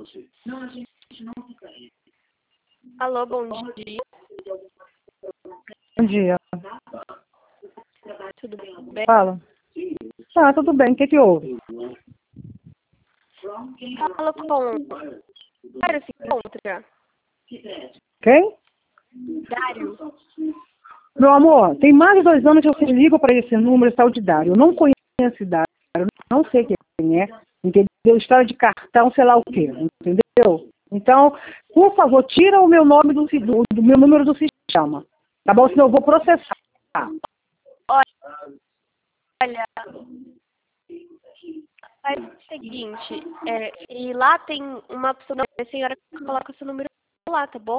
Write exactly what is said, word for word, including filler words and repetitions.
Alô, bom dia. Bom dia. Tudo bem? Fala. Tá, tudo bem. O que que houve? Fala com... Dário se encontra? Quem? Dário? Meu amor, tem mais de dois anos que eu ligo para esse número saudidário. Eu não conheço esse Dário, não sei quem é, entendeu? História de cartão, sei lá o quê, entendeu? Então, por favor, tira o meu nome do, do, do meu número do sistema, tá bom? Senão eu vou processar. Olha, faz o seguinte, é, e lá tem uma opção da senhora que coloca seu número lá, tá bom?